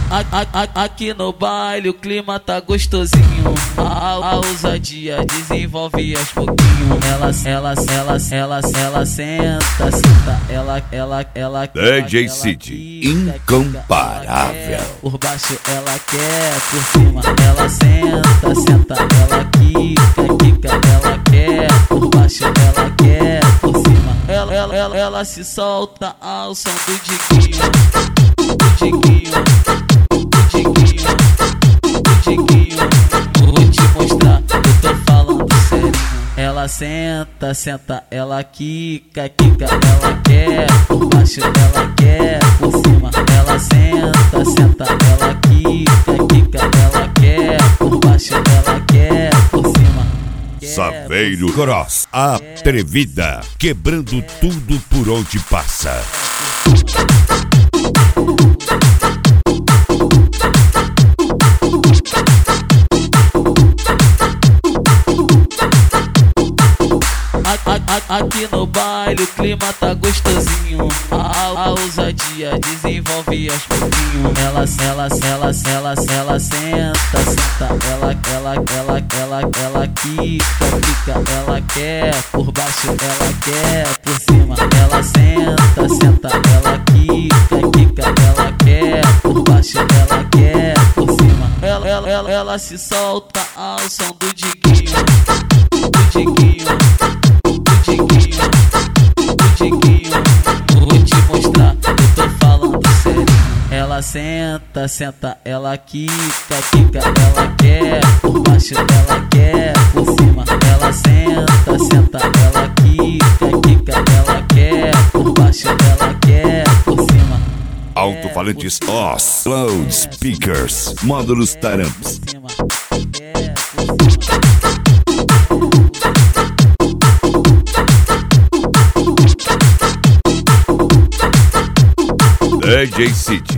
Aqui no baile o clima tá gostosinho. A ousadia desenvolve aos pouquinho. Ela senta, ela DJ City, incomparável. Por baixo ela quer, por cima ela senta, ela quica, ela quer, por baixo ela quer, por cima ela se solta ao som do diguinho. Vou te mostrar, eu tô falando sério. Ela senta, ela quica, ela quer, por baixo ela quer, por cima ela senta, ela quica, ela quer, por baixo ela quer, por cima. Saveiro Cross, atrevida, quebrando tudo por onde passa. Aqui no baile o clima tá gostosinho. A ousadia desenvolve aos pouquinho. Ela senta, ela quica, ela quer, por baixo ela quer, por cima ela senta, ela quica, ela quer, por baixo ela quer, por cima ela se solta ao som do diguinho. Vou te mostrar, eu tô falando sério. Ela senta, ela quica, ela quer, por baixo ela quer, por cima ela senta, ela quica, ela quer, por baixo ela quer, por cima. Alto-falantes OS, loudspeakers, módulos taramps. DJ City,